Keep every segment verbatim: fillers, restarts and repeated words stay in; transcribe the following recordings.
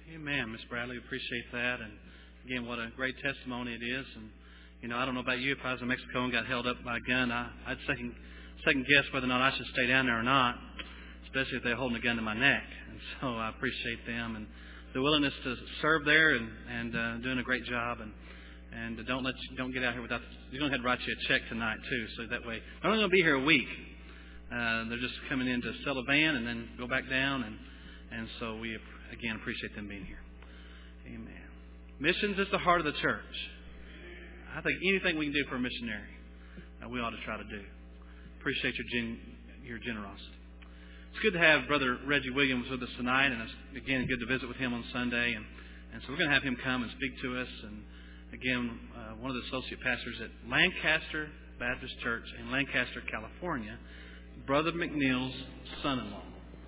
Amen, Miss Bradley. Appreciate that. And again, what a great testimony it is. And, you know, I don't know about you. If I was in Mexico and got held up by a gun, I, I'd second, second guess whether or not I should stay down there or not, especially if they're holding a gun to my neck. And so I appreciate them and the willingness to serve there and, and uh, doing a great job. And and don't let you, don't get out here without, you're going to have to write you a check tonight, too. So that way, they're only going to be here a week. Uh, they're just coming in to sell a van and then go back down. And, and so we, again, appreciate them being here. Amen. Missions is the heart of the church. I think anything we can do for a missionary, uh, we ought to try to do. Appreciate your gen- your generosity. It's good to have Brother Reggie Williams with us tonight, and it's, again, good to visit with him on Sunday. And, and so we're going to have him come and speak to us. And again, uh, one of the associate pastors at Lancaster Baptist Church in Lancaster, California, Brother McNeil's son-in-law.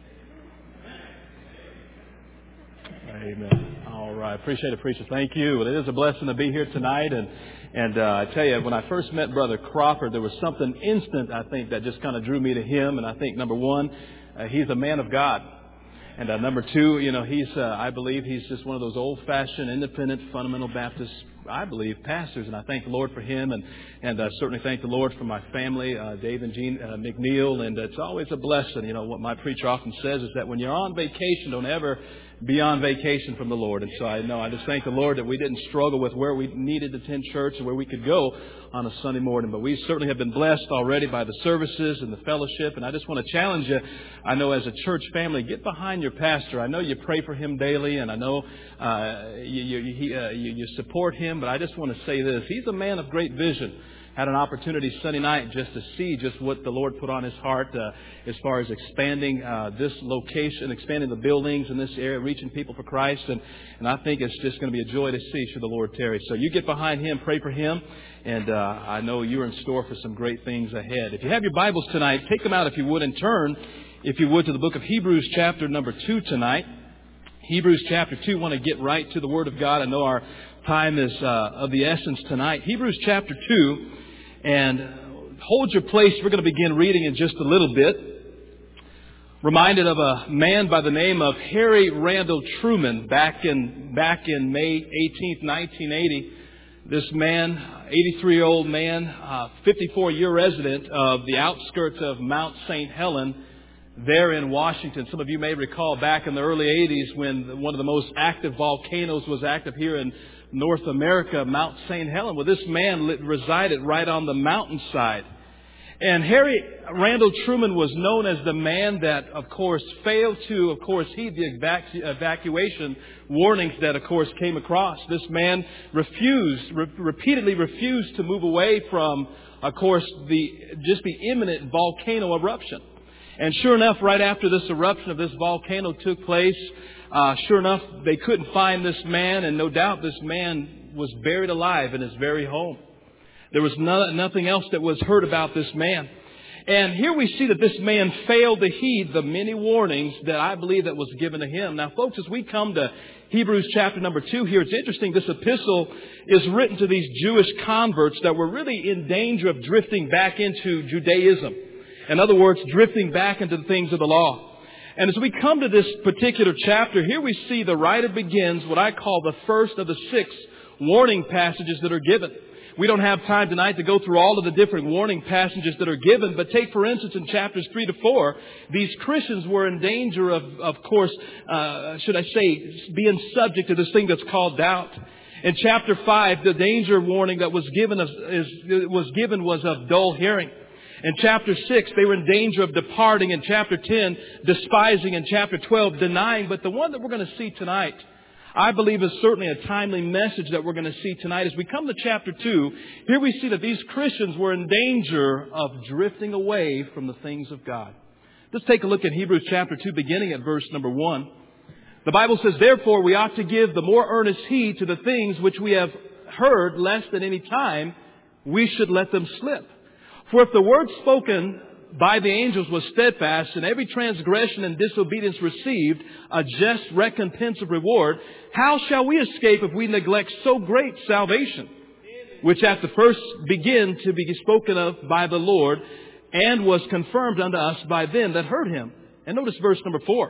Amen. All right. Appreciate it, preacher. Thank you. Well, it is a blessing to be here tonight. And and uh, I tell you, when I first met Brother Crawford, there was something instant, I think, that just kind of drew me to him. And I think, number one, uh, he's a man of God. And uh, number two, you know, he's, uh, I believe he's just one of those old-fashioned, independent, fundamental Baptist, I believe, pastors. And I thank the Lord for him. And, and uh, certainly thank the Lord for my family, uh, Dave and Jean uh, McNeil. And it's always a blessing. You know, what my preacher often says is that when you're on vacation, don't ever be on vacation from the Lord. And so I know I just thank the Lord that we didn't struggle with where we needed to attend church and where we could go on a Sunday morning. But we certainly have been blessed already by the services and the fellowship. And I just want to challenge you, I know as a church family, get behind your pastor. I know you pray for him daily, and I know uh, you, you, he, uh, you, you support him. But I just want to say this. He's a man of great vision. Had an opportunity Sunday night just to see just what the Lord put on his heart uh, as far as expanding uh, this location, expanding the buildings in this area, reaching people for Christ. And, and I think it's just going to be a joy to see should the Lord tarry. So you get behind him, pray for him, and uh, I know you're in store for some great things ahead. If you have your Bibles tonight, take them out if you would and turn, if you would, to the book of Hebrews chapter number two tonight. Hebrews chapter two, want to get right to the Word of God. I know our time is uh, of the essence tonight. Hebrews chapter two. And hold your place. We're going to begin reading in just a little bit. Reminded of a man by the name of Harry Randall Truman back in back in May eighteenth, nineteen eighty. This man, eighty-three-year-old man, uh, fifty-four-year resident of the outskirts of Mount Saint Helens there in Washington. Some of you may recall back in the early eighties when one of the most active volcanoes was active here in North America, Mount Saint Helens. Well, this man resided right on the mountainside. And Harry Randall Truman was known as the man that, of course, failed to, of course, heed the evacu- evacuation warnings that, of course, came across. This man refused, re- repeatedly refused to move away from, of course, the just the imminent volcano eruption. And sure enough, right after this eruption of this volcano took place, uh, sure enough, they couldn't find this man, and no doubt this man was buried alive in his very home. There was no, nothing else that was heard about this man. And here we see that this man failed to heed the many warnings that I believe that was given to him. Now, folks, as we come to Hebrews chapter number two here, it's interesting. This epistle is written to these Jewish converts that were really in danger of drifting back into Judaism. In other words, drifting back into the things of the law. And as we come to this particular chapter, here we see the writer begins what I call the first of the six warning passages that are given. We don't have time tonight to go through all of the different warning passages that are given, but take, for instance, in chapters three to four, these Christians were in danger of, of course, uh, should I say, being subject to this thing that's called doubt. In chapter five, the danger warning that was given is, is, was given was of dull hearing. In chapter six, they were in danger of departing. In chapter ten, despising. In chapter twelve, denying. But the one that we're going to see tonight, I believe, is certainly a timely message that we're going to see tonight. As we come to chapter two, here we see that these Christians were in danger of drifting away from the things of God. Let's take a look at Hebrews chapter two, beginning at verse number one. The Bible says, "Therefore we ought to give the more earnest heed to the things which we have heard, lest at any time we should let them slip. For if the word spoken by the angels was steadfast, and every transgression and disobedience received a just recompense of reward, how shall we escape if we neglect so great salvation, which at the first began to be spoken of by the Lord, and was confirmed unto us by them that heard him?" And notice verse number four.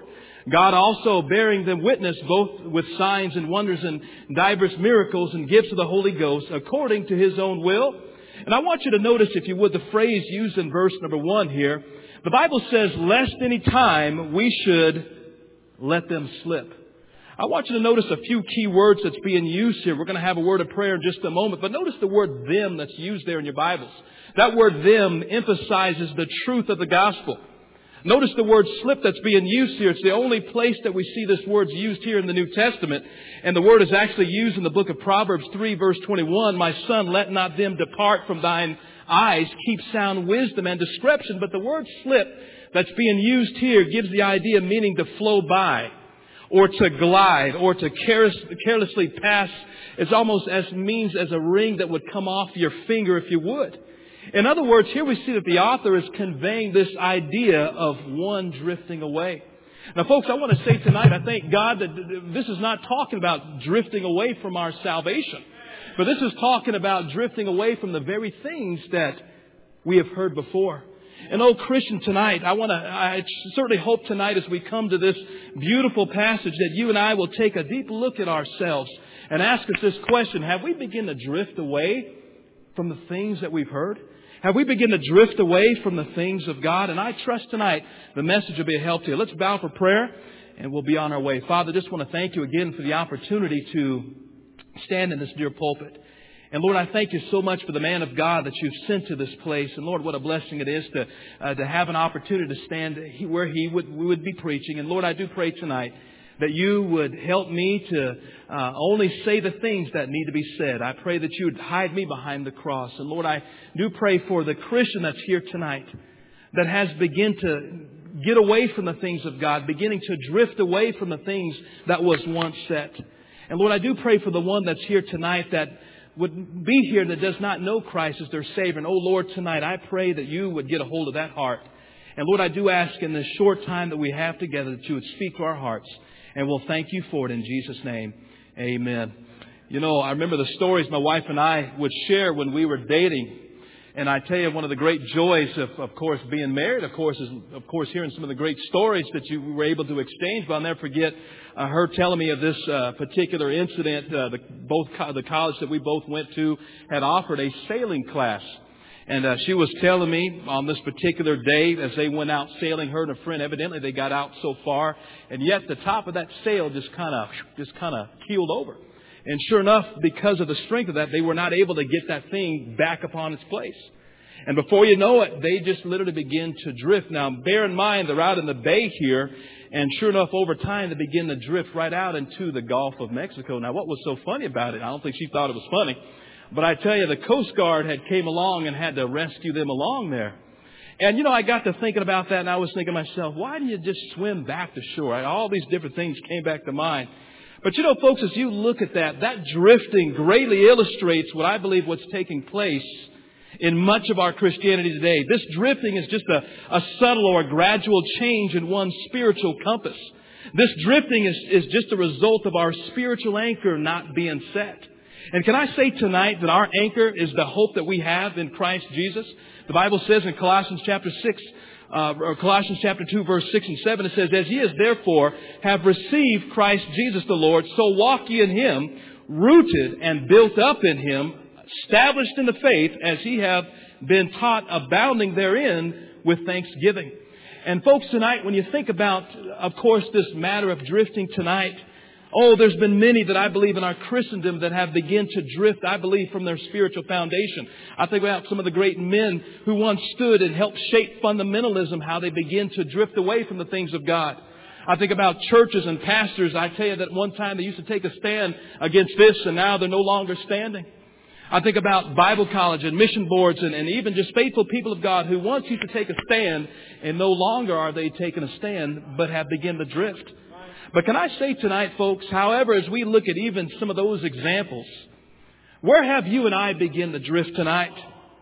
God also bearing them witness both with signs and wonders and diverse miracles and gifts of the Holy Ghost according to His own will. And I want you to notice, if you would, the phrase used in verse number one here. The Bible says, lest any time we should let them slip. I want you to notice a few key words that's being used here. We're going to have a word of prayer in just a moment, but notice the word them that's used there in your Bibles. That word them emphasizes the truth of the gospel. Notice the word slip that's being used here. It's the only place that we see this word used here in the New Testament. And the word is actually used in the book of Proverbs three, verse twenty-one. My son, let not them depart from thine eyes. Keep sound wisdom and discretion. But the word slip that's being used here gives the idea of meaning to flow by, or to glide, or to careless, carelessly pass. It's almost as means as a ring that would come off your finger if you would. In other words, here we see that the author is conveying this idea of one drifting away. Now, folks, I want to say tonight, I thank God that this is not talking about drifting away from our salvation, but this is talking about drifting away from the very things that we have heard before. And oh, Christian, tonight, I want to, I certainly hope tonight as we come to this beautiful passage that you and I will take a deep look at ourselves and ask us this question. Have we begun to drift away from the things that we've heard? Have we begun to drift away from the things of God? And I trust tonight the message will be a help to you. Let's bow for prayer and we'll be on our way. Father, just want to thank you again for the opportunity to stand in this dear pulpit. And Lord, I thank you so much for the man of God that you've sent to this place. And Lord, what a blessing it is to uh, to have an opportunity to stand where he would we would be preaching. And Lord, I do pray tonight that you would help me to uh, only say the things that need to be said. I pray that you would hide me behind the cross. And Lord, I do pray for the Christian that's here tonight that has begun to get away from the things of God, beginning to drift away from the things that was once set. And Lord, I do pray for the one that's here tonight that would be here that does not know Christ as their Savior. And oh Lord, tonight I pray that you would get a hold of that heart. And Lord, I do ask in this short time that we have together that you would speak to our hearts. And we'll thank you for it in Jesus' name. Amen. You know, I remember the stories my wife and I would share when we were dating. And I tell you, one of the great joys of, of course, being married, of course, is, of course, hearing some of the great stories that you were able to exchange. But I'll never forget uh, her telling me of this uh, particular incident. Uh, the, both co- the college that we both went to had offered a sailing class. And uh, she was telling me on this particular day as they went out sailing, her and a friend, evidently they got out so far. And yet the top of that sail just kind of just kind of keeled over. And sure enough, because of the strength of that, they were not able to get that thing back upon its place. And before you know it, they just literally begin to drift. Now, bear in mind, they're out in the bay here. And sure enough, over time, they begin to drift right out into the Gulf of Mexico. Now, what was so funny about it, I don't think she thought it was funny, but I tell you, the Coast Guard had came along and had to rescue them along there. And, you know, I got to thinking about that, and I was thinking to myself, why didn't you just swim back to shore? All these different things came back to mind. But, you know, folks, as you look at that, that drifting greatly illustrates what I believe what's taking place in much of our Christianity today. This drifting is just a, a subtle or a gradual change in one's spiritual compass. This drifting is, is just a result of our spiritual anchor not being set. And can I say tonight that our anchor is the hope that we have in Christ Jesus? The Bible says in Colossians chapter six, uh, or Colossians chapter two, verse six and seven, it says, as ye as therefore have received Christ Jesus the Lord, so walk ye in Him, rooted and built up in Him, established in the faith, as ye have been taught, abounding therein with thanksgiving. And folks, tonight, when you think about, of course, this matter of drifting tonight, oh, there's been many that I believe in our Christendom that have begun to drift, I believe, from their spiritual foundation. I think about some of the great men who once stood and helped shape fundamentalism, how they begin to drift away from the things of God. I think about churches and pastors. I tell you that one time they used to take a stand against this, and now they're no longer standing. I think about Bible college and mission boards and, and even just faithful people of God who once used to take a stand, and no longer are they taking a stand, but have begun to drift. But can I say tonight, folks, however, as we look at even some of those examples, where have you and I begun to drift tonight?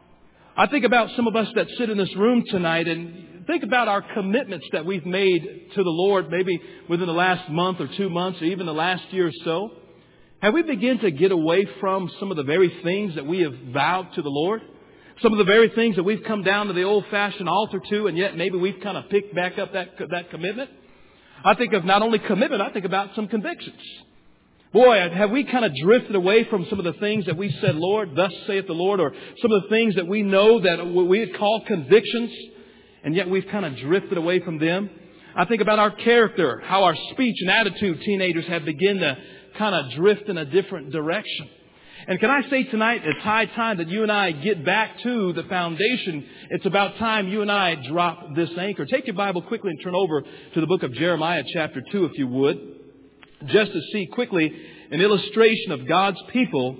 I think about some of us that sit in this room tonight and think about our commitments that we've made to the Lord maybe within the last month or two months or even the last year or so. Have we begun to get away from some of the very things that we have vowed to the Lord? Some of the very things that we've come down to the old-fashioned altar to, and yet maybe we've kind of picked back up that, that commitment? I think of not only commitment, I think about some convictions. Boy, have we kind of drifted away from some of the things that we said, Lord, thus saith the Lord, or some of the things that we know that we would call convictions, and yet we've kind of drifted away from them. I think about our character, how our speech and attitude, teenagers, have begun to kind of drift in a different direction. And can I say tonight, it's high time that you and I get back to the foundation. It's about time you and I drop this anchor. Take your Bible quickly and turn over to the book of Jeremiah chapter two, if you would, just to see quickly an illustration of God's people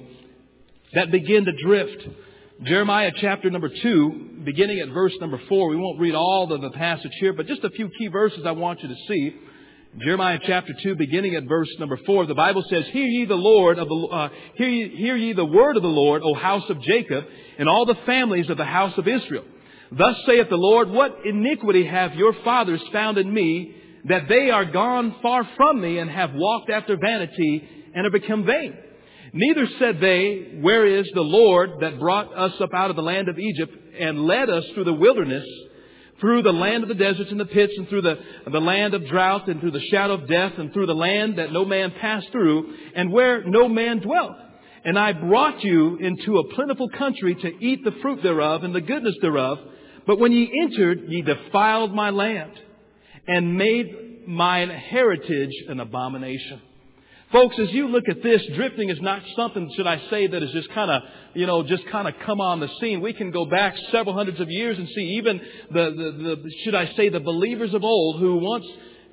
that begin to drift. Jeremiah chapter number two, beginning at verse number four. We won't read all of the passage here, but just a few key verses I want you to see. Jeremiah chapter two, beginning at verse number four, the Bible says, Hear ye the Lord of the uh, hear ye, hear ye the word of the Lord, O house of Jacob, and all the families of the house of Israel. Thus saith the Lord, What iniquity have your fathers found in me, that they are gone far from me, and have walked after vanity, and are become vain? Neither said they, Where is the Lord that brought us up out of the land of Egypt, and led us through the wilderness, through the land of the deserts and the pits, and through the, the land of drought, and through the shadow of death, and through the land that no man passed through, and where no man dwelt? And I brought you into a plentiful country to eat the fruit thereof, and the goodness thereof. But when ye entered, ye defiled my land, and made mine heritage an abomination. Folks, as you look at this, drifting is not something, should I say, that is just kind of, you know, just kind of come on the scene. We can go back several hundreds of years and see even the, the, the, should I say, the believers of old who once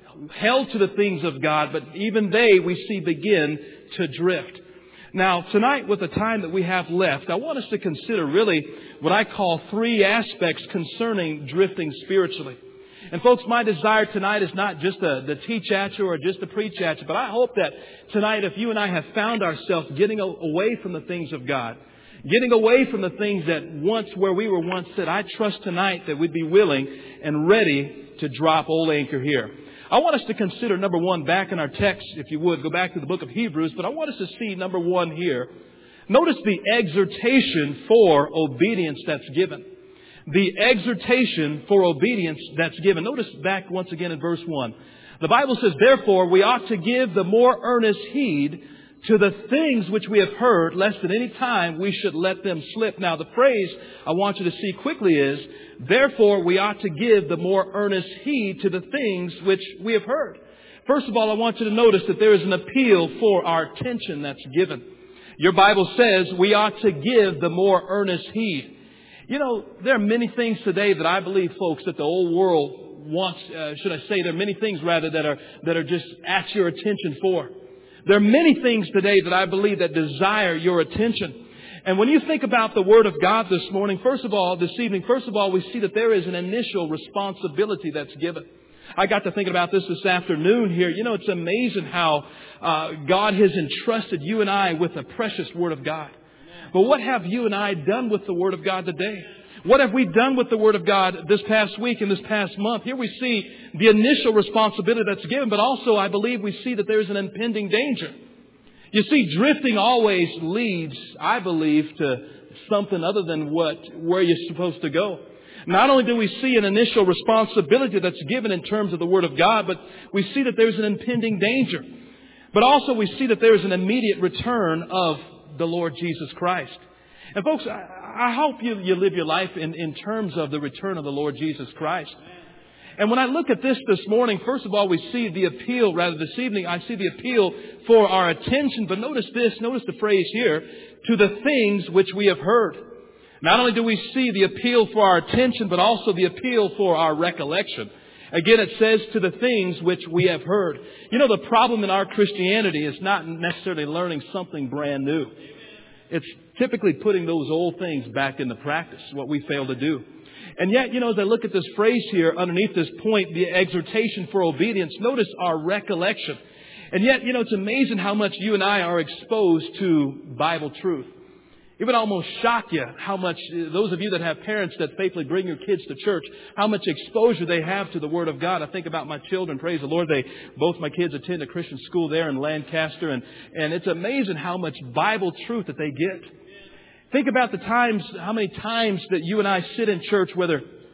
held to the things of God, but even they, we see, begin to drift. Now, tonight, with the time that we have left, I want us to consider really what I call three aspects concerning drifting spiritually. And folks, my desire tonight is not just to, to teach at you or just to preach at you, but I hope that tonight, if you and I have found ourselves getting away from the things of God, getting away from the things that once, where we were once said, I trust tonight that we'd be willing and ready to drop old anchor here. I want us to consider, number one, back in our text, if you would, go back to the book of Hebrews, but I want us to see, number one here, notice the exhortation for obedience that's given. The exhortation for obedience that's given. Notice back once again in verse one. The Bible says, Therefore we ought to give the more earnest heed to the things which we have heard, lest at any time we should let them slip. Now the phrase I want you to see quickly is, Therefore we ought to give the more earnest heed to the things which we have heard. First of all, I want you to notice that there is an appeal for our attention that's given. Your Bible says we ought to give the more earnest heed. You know, there are many things today that I believe, folks, that the old world wants, uh, should I say, there are many things, rather, that are that are just at your attention for. There are many things today that I believe that desire your attention. And when you think about the Word of God this morning, first of all, this evening, first of all, we see that there is an initial responsibility that's given. I got to thinking about this this afternoon here. You know, it's amazing how uh, God has entrusted you and I with the precious Word of God. But what have you and I done with the Word of God today? What have we done with the Word of God this past week and this past month? Here we see the initial responsibility that's given, but also I believe we see that there's an impending danger. You see, drifting always leads, I believe, to something other than what where you're supposed to go. Not only do we see an initial responsibility that's given in terms of the Word of God, but we see that there's an impending danger. But also we see that there is an immediate return of the Lord Jesus Christ. And folks, I, I hope you, you live your life in, in terms of the return of the Lord Jesus Christ. And when I look at this this morning, first of all, we see the appeal, rather this evening, I see the appeal for our attention. But notice this, notice the phrase here, to the things which we have heard. Not only do we see the appeal for our attention, but also the appeal for our recollection. Again, it says to the things which we have heard. You know, the problem in our Christianity is not necessarily learning something brand new. It's typically putting those old things back into practice, what we fail to do. And yet, you know, as I look at this phrase here, underneath this point, the exhortation for obedience, notice our recollection. And yet, you know, it's amazing how much you and I are exposed to Bible truth. It would almost shock you how much, those of you that have parents that faithfully bring your kids to church, how much exposure they have to the Word of God. I think about my children, praise the Lord. They, both my kids attend a Christian school there in Lancaster, and, and it's amazing how much Bible truth that they get. Think about the times, how many times that you and I sit in church, whether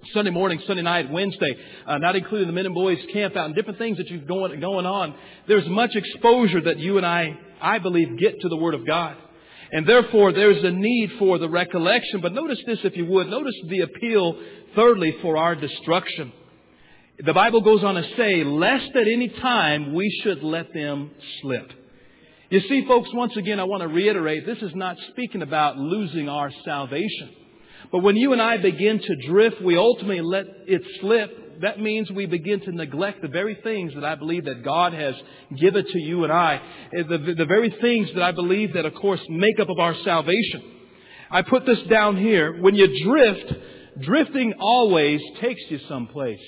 Sunday morning, Sunday night, Wednesday, uh, not including the men and boys camp out and different things that you've going, going on. There's much exposure that you and I, I believe, get to the Word of God. And therefore, there's a need for the recollection. But notice this, if you would. Notice the appeal, thirdly, for our destruction. The Bible goes on to say, lest at any time we should let them slip. You see, folks, once again, I want to reiterate, this is not speaking about losing our salvation. But when you and I begin to drift, we ultimately let it slip. That means we begin to neglect the very things that I believe that God has given to you and I. The, the very things that I believe that, of course, make up of our salvation. I put this down here. When you drift, drifting always takes you someplace.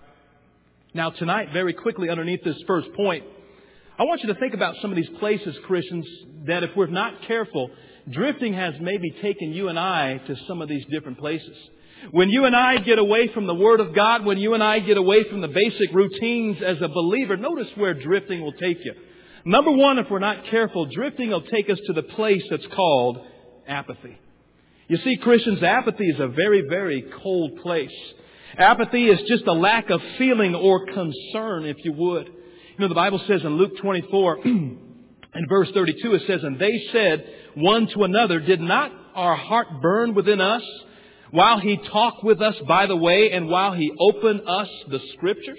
Now, tonight, very quickly underneath this first point, I want you to think about some of these places, Christians, that if we're not careful, drifting has maybe taken you and I to some of these different places. When you and I get away from the Word of God, when you and I get away from the basic routines as a believer, notice where drifting will take you. Number one, if we're not careful, drifting will take us to the place that's called apathy. You see, Christians, apathy is a very, very cold place. Apathy is just a lack of feeling or concern, if you would. You know, the Bible says in Luke twenty-four, in verse thirty-two, it says, and they said one to another, did not our heart burn within us while He talked with us by the way and while He opened us the Scriptures?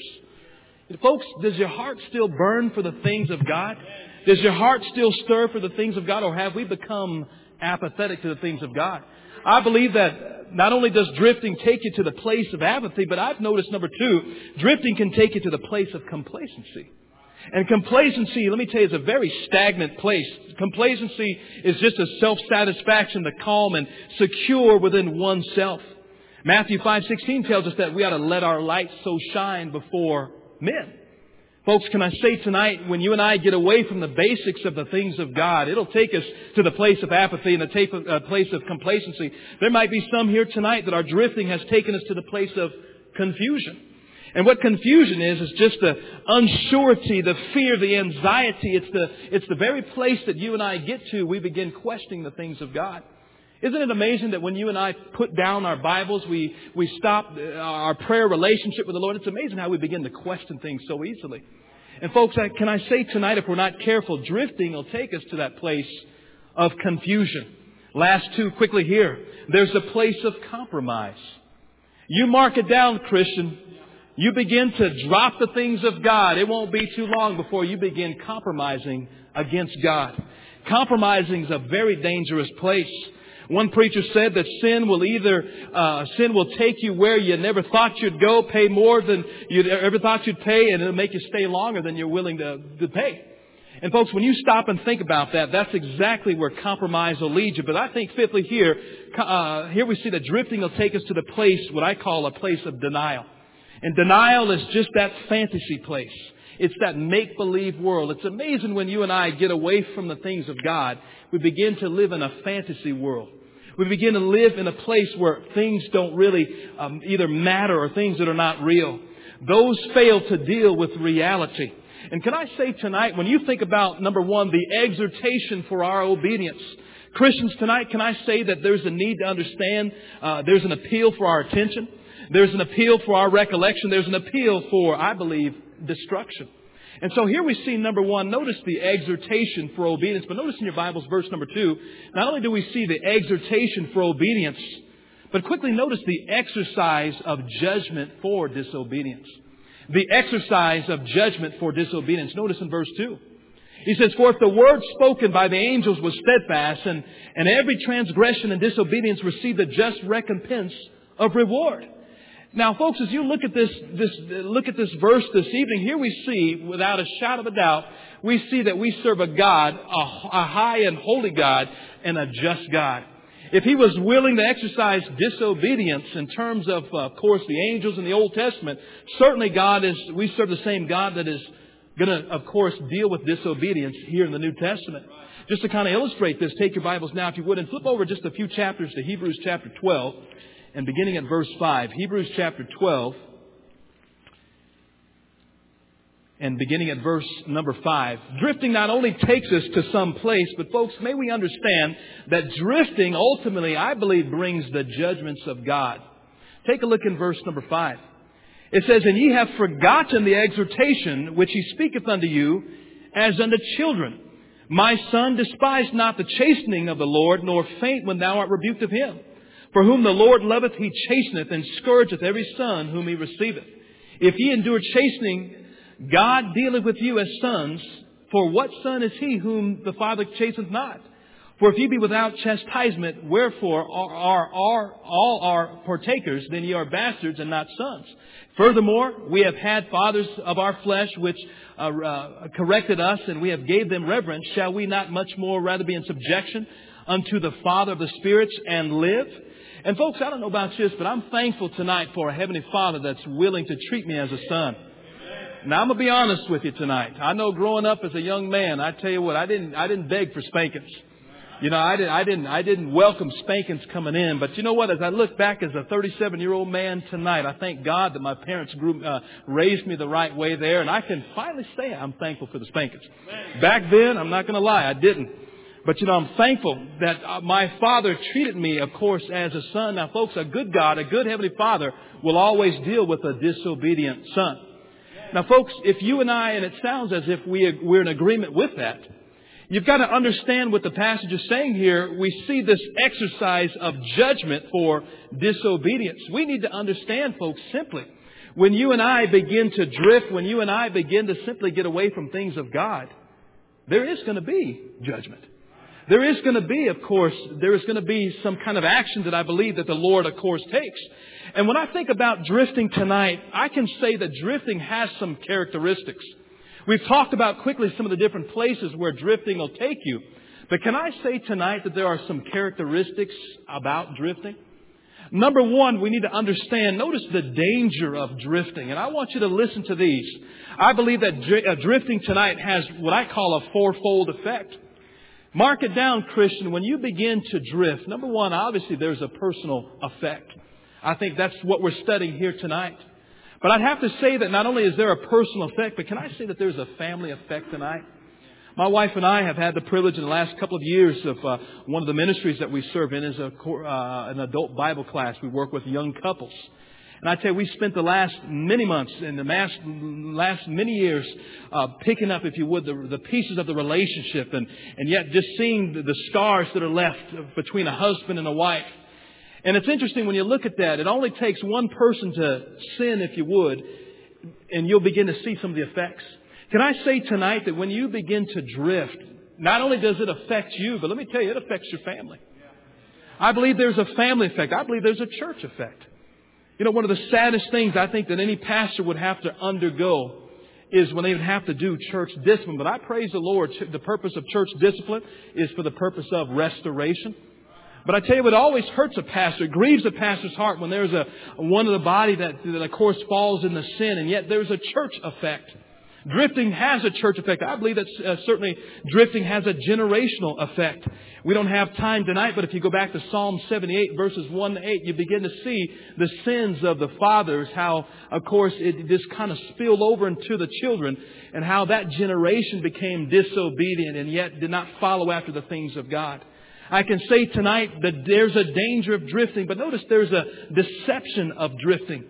Folks, does your heart still burn for the things of God? Does your heart still stir for the things of God? Or have we become apathetic to the things of God? I believe that not only does drifting take you to the place of apathy, but I've noticed, number two, drifting can take you to the place of complacency. And complacency, let me tell you, is a very stagnant place. Complacency is just a self-satisfaction, the calm and secure within oneself. Matthew five sixteen tells us that we ought to let our light so shine before men. Folks, can I say tonight, when you and I get away from the basics of the things of God, it'll take us to the place of apathy and the uh, place of complacency. There might be some here tonight that our drifting has taken us to the place of confusion. And what confusion is, is just the unsurety, the fear, the anxiety. It's the, it's the very place that you and I get to, we begin questioning the things of God. Isn't it amazing that when you and I put down our Bibles, we, we stop our prayer relationship with the Lord? It's amazing how we begin to question things so easily. And folks, can I say tonight, if we're not careful, drifting will take us to that place of confusion. Last two quickly here. There's a place of compromise. You mark it down, Christian. You begin to drop the things of God. It won't be too long before you begin compromising against God. Compromising is a very dangerous place. One preacher said that sin will either, uh, sin will take you where you never thought you'd go, pay more than you ever thought you'd pay, and it'll make you stay longer than you're willing to, to pay. And folks, when you stop and think about that, that's exactly where compromise will lead you. But I think fifthly here, uh, here we see that drifting will take us to the place, what I call a place of denial. And denial is just that fantasy place. It's that make-believe world. It's amazing when you and I get away from the things of God, we begin to live in a fantasy world. We begin to live in a place where things don't really um, either matter or things that are not real. Those fail to deal with reality. And can I say tonight, when you think about, number one, the exhortation for our obedience, Christians tonight, can I say that there's a need to understand, uh, there's an appeal for our attention. There's an appeal for our recollection. There's an appeal for, I believe, destruction. And so here we see, number one, notice the exhortation for obedience. But notice in your Bibles, verse number two, not only do we see the exhortation for obedience, but quickly notice the exercise of judgment for disobedience. The exercise of judgment for disobedience. Notice in verse two. He says, for if the word spoken by the angels was steadfast, and, and every transgression and disobedience received a just recompense of reward. Now, folks, as you look at this, this, look at this verse this evening, here we see, without a shadow of a doubt, we see that we serve a God, a, a high and holy God, and a just God. If He was willing to exercise disobedience in terms of, uh, of course, the angels in the Old Testament, certainly God is, we serve the same God that is going to, of course, deal with disobedience here in the New Testament. Just to kind of illustrate this, take your Bibles now, if you would, and flip over just a few chapters to Hebrews chapter twelve. And beginning at verse five, Hebrews chapter twelve, and beginning at verse number five. Drifting not only takes us to some place, but folks, may we understand that drifting ultimately, I believe, brings the judgments of God. Take a look in verse number five. It says, "And ye have forgotten the exhortation which he speaketh unto you as unto children. My son, despise not the chastening of the Lord, nor faint when thou art rebuked of him. For whom the Lord loveth, he chasteneth, and scourgeth every son whom he receiveth. If ye endure chastening, God dealeth with you as sons. For what son is he whom the Father chasteneth not? For if ye be without chastisement, wherefore are, are, are all are partakers, then ye are bastards and not sons. Furthermore, we have had fathers of our flesh which uh, uh, corrected us, and we have gave them reverence. Shall we not much more rather be in subjection unto the Father of the spirits and live?" And folks, I don't know about this, but I'm thankful tonight for a Heavenly Father that's willing to treat me as a son. Now, I'm going to be honest with you tonight. I know growing up as a young man, I tell you what, I didn't, I didn't beg for spankings. You know, I didn't, I didn't, I didn't welcome spankings coming in. But you know what? As I look back as a thirty-seven-year-old man tonight, I thank God that my parents grew, uh, raised me the right way there. And I can finally say I'm thankful for the spankings. Back then, I'm not going to lie, I didn't. But, you know, I'm thankful that uh, my Father treated me, of course, as a son. Now, folks, a good God, a good Heavenly Father will always deal with a disobedient son. Now, folks, if you and I, and it sounds as if we, we're in agreement with that, you've got to understand what the passage is saying here. We see this exercise of judgment for disobedience. We need to understand, folks, simply, when you and I begin to drift, when you and I begin to simply get away from things of God, there is going to be judgment. There is going to be, of course, there is going to be some kind of action that I believe that the Lord, of course, takes. And when I think about drifting tonight, I can say that drifting has some characteristics. We've talked about quickly some of the different places where drifting will take you. But can I say tonight that there are some characteristics about drifting? Number one, we need to understand, notice the danger of drifting. And I want you to listen to these. I believe that dr- drifting tonight has what I call a fourfold effect. Mark it down, Christian. When you begin to drift, number one, obviously there's a personal effect. I think that's what we're studying here tonight. But I'd have to say that not only is there a personal effect, but can I say that there's a family effect tonight? My wife and I have had the privilege in the last couple of years of uh, one of the ministries that we serve in is a, uh, an adult Bible class. We work with young couples. And I tell you, we spent the last many months and the last, last many years uh, picking up, if you would, the, the pieces of the relationship and, and yet just seeing the, the scars that are left between a husband and a wife. And it's interesting when you look at that, it only takes one person to sin, if you would, and you'll begin to see some of the effects. Can I say tonight that when you begin to drift, not only does it affect you, but let me tell you, it affects your family. I believe there's a family effect. I believe there's a church effect. You know, one of the saddest things I think that any pastor would have to undergo is when they would have to do church discipline. But I praise the Lord. The purpose of church discipline is for the purpose of restoration. But I tell you, it always hurts a pastor. It grieves a pastor's heart when there's a one of the body that, that of course, falls into sin. And yet there's a church effect. Drifting has a church effect. I believe that uh, certainly drifting has a generational effect. We don't have time tonight, but if you go back to Psalm seventy-eight, verses one to eight, you begin to see the sins of the fathers, how, of course, it just kind of spilled over into the children, and how that generation became disobedient and yet did not follow after the things of God. I can say tonight that there's a danger of drifting, but notice there's a deception of drifting.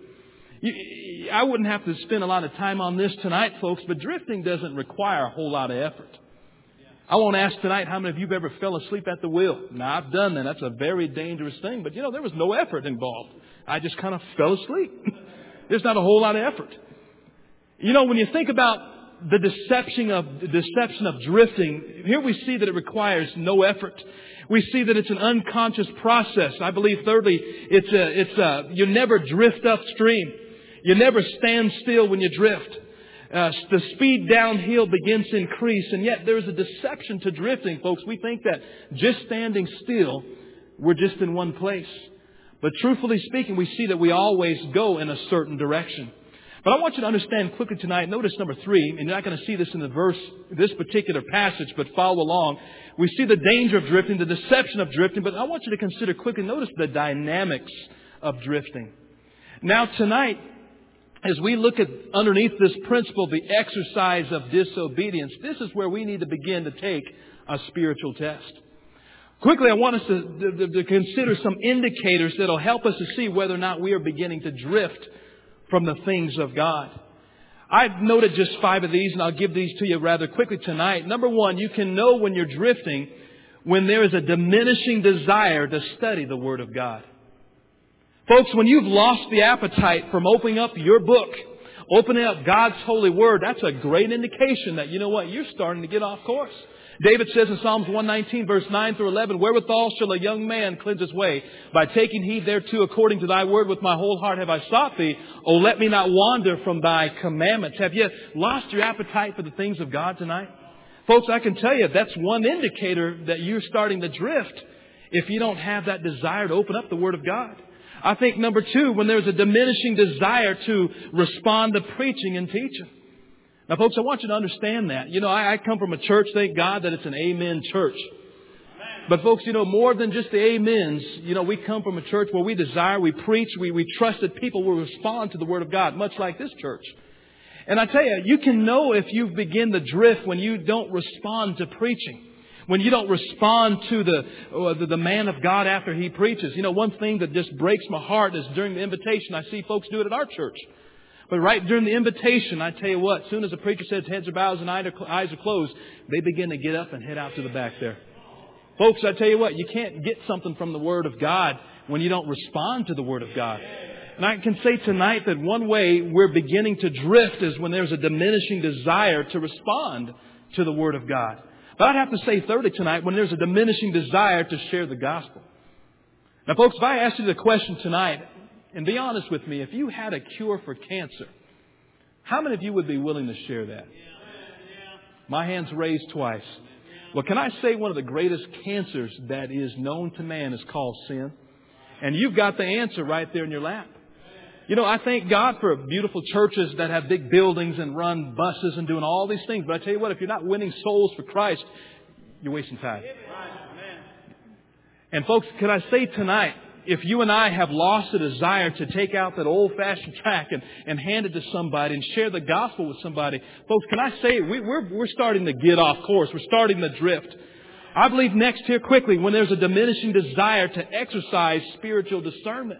I wouldn't have to spend a lot of time on this tonight, folks, but drifting doesn't require a whole lot of effort. I won't ask tonight how many of you have ever fell asleep at the wheel. Now, I've done that. That's a very dangerous thing. But, you know, there was no effort involved. I just kind of fell asleep. There's not a whole lot of effort. You know, when you think about the deception of, the deception of drifting, here we see that it requires no effort. We see that it's an unconscious process. I believe, thirdly, it's a, it's a, you never drift upstream. You never stand still when you drift. Uh, the speed downhill begins to increase, and yet there's a deception to drifting, folks. We think that just standing still, we're just in one place. But truthfully speaking, we see that we always go in a certain direction. But I want you to understand quickly tonight, notice number three, and you're not going to see this in the verse, this particular passage, but follow along. We see the danger of drifting, the deception of drifting, but I want you to consider quickly, notice the dynamics of drifting. Now tonight, as we look at underneath this principle, the exercise of disobedience, this is where we need to begin to take a spiritual test. Quickly, I want us to, to, to consider some indicators that will help us to see whether or not we are beginning to drift from the things of God. I've noted just five of these, and I'll give these to you rather quickly tonight. Number one, you can know when you're drifting when there is a diminishing desire to study the Word of God. Folks, when you've lost the appetite from opening up your book, opening up God's holy Word, that's a great indication that, you know what, you're starting to get off course. David says in Psalms one nineteen, verse nine through eleven, "Wherewithal shall a young man cleanse his way? By taking heed thereto, according to thy word, with my whole heart have I sought thee. O let me not wander from thy commandments." Have you lost your appetite for the things of God tonight? Folks, I can tell you that's one indicator that you're starting to drift if you don't have that desire to open up the Word of God. I think number two, when there's a diminishing desire to respond to preaching and teaching. Now, folks, I want you to understand that. You know, I, I come from a church, thank God, that it's an amen church. But, folks, you know, more than just the amens, you know, we come from a church where we desire, we preach, we, we trust that people will respond to the Word of God, much like this church. And I tell you, you can know if you begin to drift when you don't respond to preaching. When you don't respond to the, uh, the the man of God after he preaches. You know, one thing that just breaks my heart is during the invitation, I see folks do it at our church. But right during the invitation, I tell you what, as soon as the preacher says heads are bowed and eyes are closed, they begin to get up and head out to the back there. Folks, I tell you what, you can't get something from the Word of God when you don't respond to the Word of God. And I can say tonight that one way we're beginning to drift is when there's a diminishing desire to respond to the Word of God. But I'd have to say thirdly tonight, when there's a diminishing desire to share the gospel. Now, folks, if I asked you the question tonight, and be honest with me, if you had a cure for cancer, how many of you would be willing to share that? My hand's raised twice. Well, can I say one of the greatest cancers that is known to man is called sin? And you've got the answer right there in your lap. You know, I thank God for beautiful churches that have big buildings and run buses and doing all these things. But I tell you what, if you're not winning souls for Christ, you're wasting time. And folks, can I say tonight, if you and I have lost the desire to take out that old-fashioned tract and, and hand it to somebody and share the gospel with somebody, folks, can I say we, we're, we're starting to get off course. We're starting to drift. I believe next here quickly, when there's a diminishing desire to exercise spiritual discernment.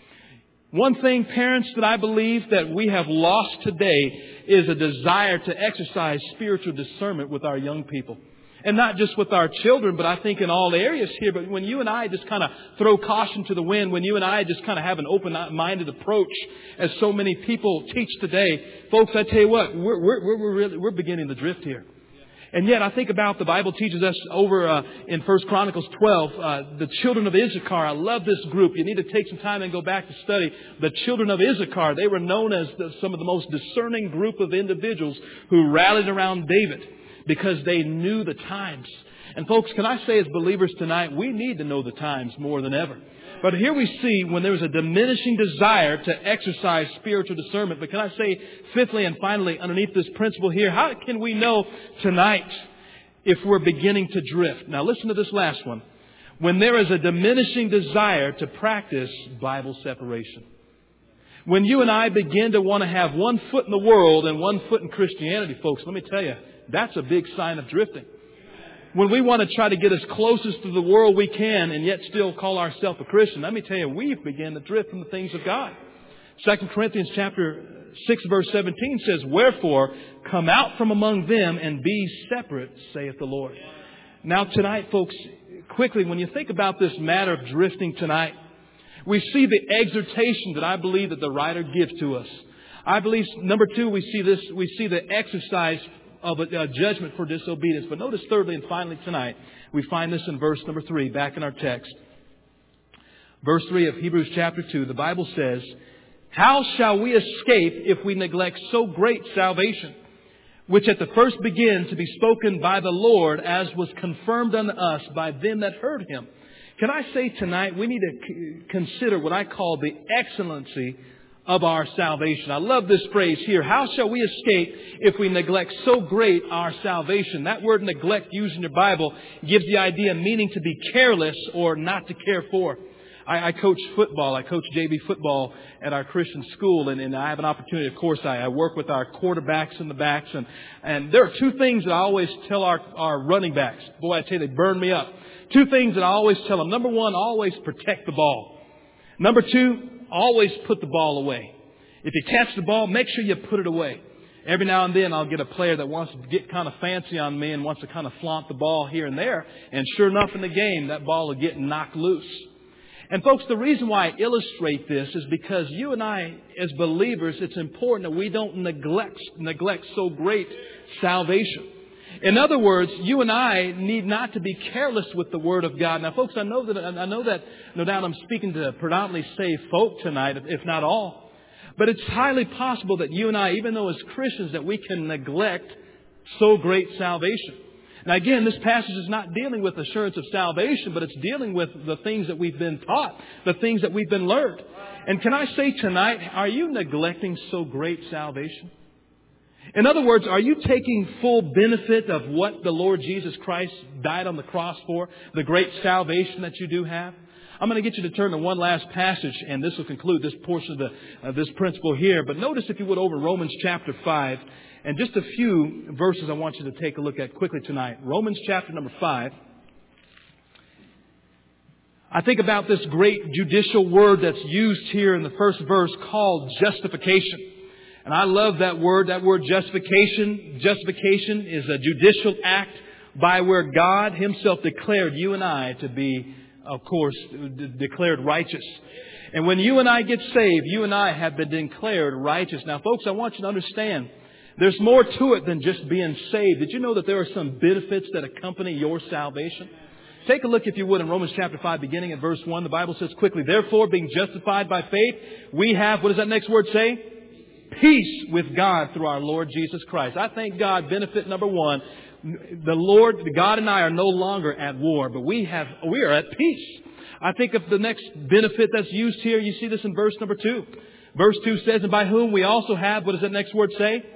One thing, parents, that I believe that we have lost today is a desire to exercise spiritual discernment with our young people. And not just with our children, but I think in all areas here. But when you and I just kind of throw caution to the wind, when you and I just kind of have an open-minded approach, as so many people teach today, folks, I tell you what, we're, we're, we're, really, we're beginning to drift here. And yet I think about the Bible teaches us over uh, in First Chronicles twelve, uh, the children of Issachar. I love this group. You need to take some time and go back to study. The children of Issachar, they were known as the, some of the most discerning group of individuals who rallied around David, because they knew the times. And folks, can I say as believers tonight, we need to know the times more than ever. But here we see when there's a diminishing desire to exercise spiritual discernment. But can I say, fifthly and finally, underneath this principle here, how can we know tonight if we're beginning to drift? Now listen to this last one. When there is a diminishing desire to practice Bible separation. When you and I begin to want to have one foot in the world and one foot in Christianity, folks, let me tell you, that's a big sign of drifting. When we want to try to get as closest to the world we can and yet still call ourselves a Christian, let me tell you, we've begun to drift from the things of God. Second Corinthians chapter six verse seventeen says, "Wherefore, come out from among them and be separate, saith the Lord." Now tonight, folks, quickly, when you think about this matter of drifting tonight, we see the exhortation that I believe that the writer gives to us. I believe, number two, we see this, we see the exercise of a, a judgment for disobedience. But notice thirdly and finally tonight, we find this in verse number three, back in our text. Verse three of Hebrews chapter two, the Bible says, "How shall we escape if we neglect so great salvation, which at the first began to be spoken by the Lord, as was confirmed unto us by them that heard Him?" Can I say tonight, we need to c- consider what I call the excellency of our salvation. I love this phrase here. How shall we escape if we neglect so great our salvation? That word neglect used in your Bible gives the idea, meaning to be careless or not to care for. I, I coach football. I coach J V football at our Christian school, and, and I have an opportunity. Of course, I, I work with our quarterbacks and the backs, and, and there are two things that I always tell our, our running backs. Boy, I tell you, they burn me up. Two things that I always tell them. Number one, always protect the ball. Number two, always put the ball away. If you catch the ball, make sure you put it away. Every now and then I'll get a player that wants to get kind of fancy on me and wants to kind of flaunt the ball here and there. And sure enough in the game, that ball will get knocked loose. And folks, the reason why I illustrate this is because you and I, as believers, it's important that we don't neglect, neglect so great salvation. In other words, you and I need not to be careless with the Word of God. Now, folks, I know that, I know that, no doubt I'm speaking to predominantly saved folk tonight, if not all. But it's highly possible that you and I, even though as Christians, that we can neglect so great salvation. Now again, this passage is not dealing with assurance of salvation, but it's dealing with the things that we've been taught, the things that we've been learned. And can I say tonight, are you neglecting so great salvation? In other words, are you taking full benefit of what the Lord Jesus Christ died on the cross for, the great salvation that you do have? I'm going to get you to turn to one last passage, and this will conclude this portion of, the, of this principle here. But notice, if you would, over Romans chapter five. And just a few verses I want you to take a look at quickly tonight. Romans chapter number five. I think about this great judicial word that's used here in the first verse called justification. And I love that word, that word justification. Justification is a judicial act by where God Himself declared you and I to be, of course, d- declared righteous. And when you and I get saved, you and I have been declared righteous. Now, folks, I want you to understand, there's more to it than just being saved. Did you know that there are some benefits that accompany your salvation? Take a look, if you would, in Romans chapter five, beginning at verse one. The Bible says quickly, therefore, being justified by faith, we have, what does that next word say? Peace with God through our Lord Jesus Christ. I thank God, benefit number one, the Lord, God and I are no longer at war, but we have, we are at peace. I think of the next benefit that's used here. You see this in verse number two. Verse two says, and by whom we also have, what does that next word say?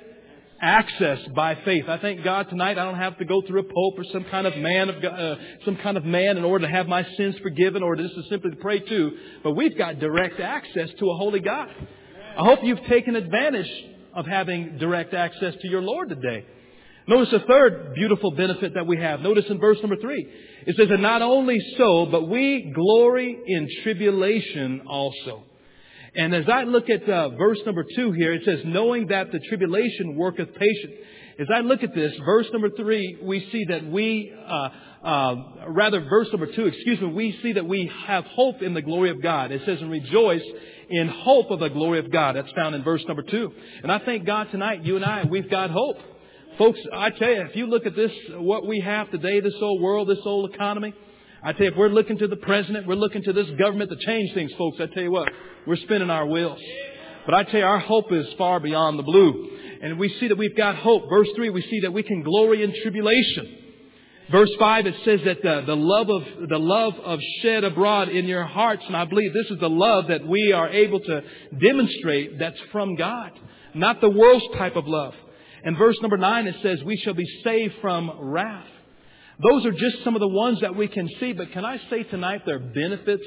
Access by faith. I thank God tonight I don't have to go through a pope or some kind of man of God, uh, some kind of man in order to have my sins forgiven, or just to simply to pray to. But we've got direct access to a holy God. I hope you've taken advantage of having direct access to your Lord today. Notice a third beautiful benefit that we have. Notice in verse number three. It says, and not only so, but we glory in tribulation also. And as I look at uh, verse number two here, it says, knowing that the tribulation worketh patience. As I look at this, verse number three, we see that we, uh, uh, rather verse number two, excuse me, we see that we have hope in the glory of God. It says, and rejoice in hope of the glory of God. That's found in verse number two. And I thank God tonight, you and I, we've got hope. Folks, I tell you, if you look at this, what we have today, this old world, this old economy, I tell you, if we're looking to the president, we're looking to this government to change things, folks, I tell you what, we're spinning our wheels. But I tell you, our hope is far beyond the blue. And we see that we've got hope. Verse three, we see that we can glory in tribulation. Verse five, it says that the, the love of the love of shed abroad in your hearts. And I believe this is the love that we are able to demonstrate that's from God, not the world's type of love. And verse number nine, it says, we shall be saved from wrath. Those are just some of the ones that we can see. But can I say tonight they're benefits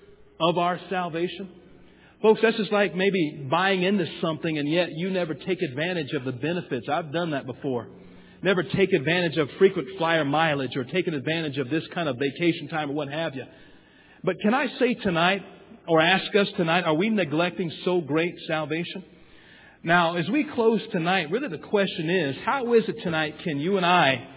of our salvation? Folks, that's just like maybe buying into something and yet you never take advantage of the benefits. I've done that before. Never take advantage of frequent flyer mileage or taking advantage of this kind of vacation time or what have you. But can I say tonight, or ask us tonight, are we neglecting so great salvation? Now, as we close tonight, really the question is, how is it tonight can you and I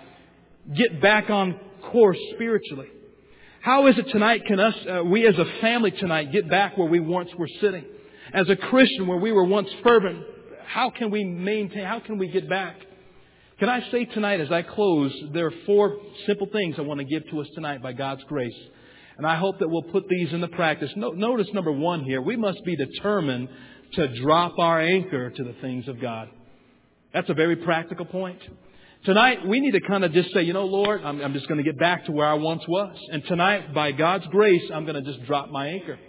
get back on course spiritually? How is it tonight can us, uh, we as a family tonight, get back where we once were sitting? As a Christian, where we were once fervent, how can we maintain, how can we get back? Can I say tonight as I close, there are four simple things I want to give to us tonight by God's grace. And I hope that we'll put these into practice. No, notice number one here, we must be determined to drop our anchor to the things of God. That's a very practical point. Tonight, we need to kind of just say, you know, Lord, I'm, I'm just going to get back to where I once was. And tonight, by God's grace, I'm going to just drop my anchor.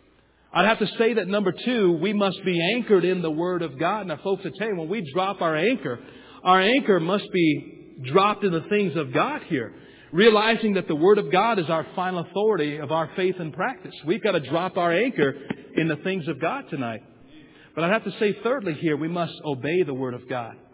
I'd have to say that number two, we must be anchored in the Word of God. Now, folks, I tell you, when we drop our anchor, our anchor must be dropped in the things of God here. Realizing that the Word of God is our final authority of our faith and practice. We've got to drop our anchor in the things of God tonight. But I'd have to say thirdly here, we must obey the Word of God.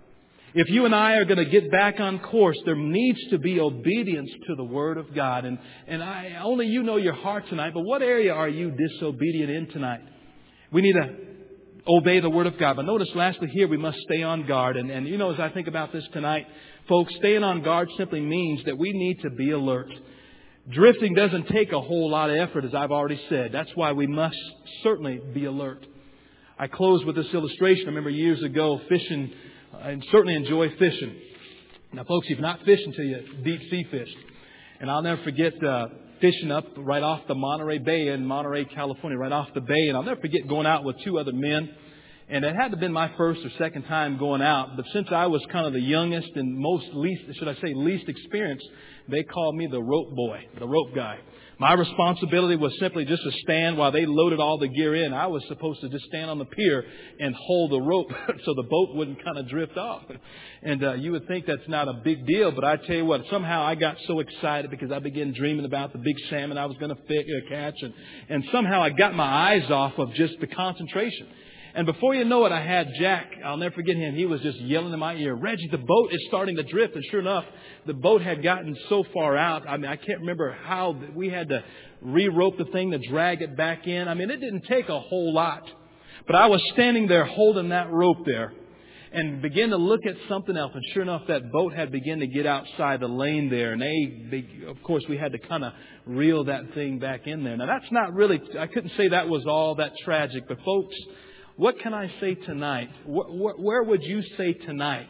If you and I are going to get back on course, there needs to be obedience to the Word of God. And, and I, only you know your heart tonight, but what area are you disobedient in tonight? We need to obey the Word of God. But notice lastly here, we must stay on guard. And, and you know, as I think about this tonight, folks, staying on guard simply means that we need to be alert. Drifting doesn't take a whole lot of effort, as I've already said. That's why we must certainly be alert. I close with this illustration. I remember years ago fishing, and certainly enjoy fishing. Now, folks, you've not fished until you deep sea fished. And I'll never forget uh, fishing up right off the Monterey Bay in Monterey, California, right off the bay. And I'll never forget going out with two other men. And it had to have been my first or second time going out. But since I was kind of the youngest and most least, should I say, least experienced, they called me the rope boy, the rope guy. My responsibility was simply just to stand while they loaded all the gear in. I was supposed to just stand on the pier and hold the rope so the boat wouldn't kind of drift off. And uh, you would think that's not a big deal, but I tell you what, somehow I got so excited because I began dreaming about the big salmon I was going to uh, catch. And, and somehow I got my eyes off of just the concentration. And before you know it, I had Jack. I'll never forget him. He was just yelling in my ear, "Reggie, the boat is starting to drift." And sure enough, the boat had gotten so far out. I mean, I can't remember how we had to re-rope the thing to drag it back in. I mean, it didn't take a whole lot. But I was standing there holding that rope there and began to look at something else. And sure enough, that boat had begun to get outside the lane there. And they, they of course, we had to kind of reel that thing back in there. Now, that's not really, I couldn't say that was all that tragic. But folks, what can I say tonight? Where would you say tonight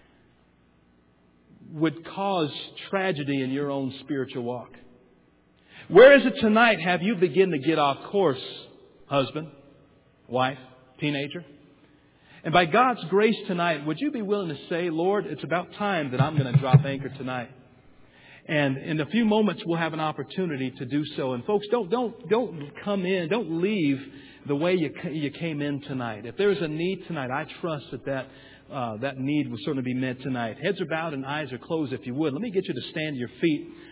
would cause tragedy in your own spiritual walk? Where is it tonight have you begin to get off course, husband, wife, teenager? And by God's grace tonight, would you be willing to say, "Lord, it's about time that I'm going to drop anchor tonight"? And in a few moments, we'll have an opportunity to do so. And folks, don't don't don't come in, don't leave the way you you came in tonight. If there's a need tonight, I trust that that, uh, that need will certainly be met tonight. Heads are bowed and eyes are closed, if you would. Let me get you to stand to your feet.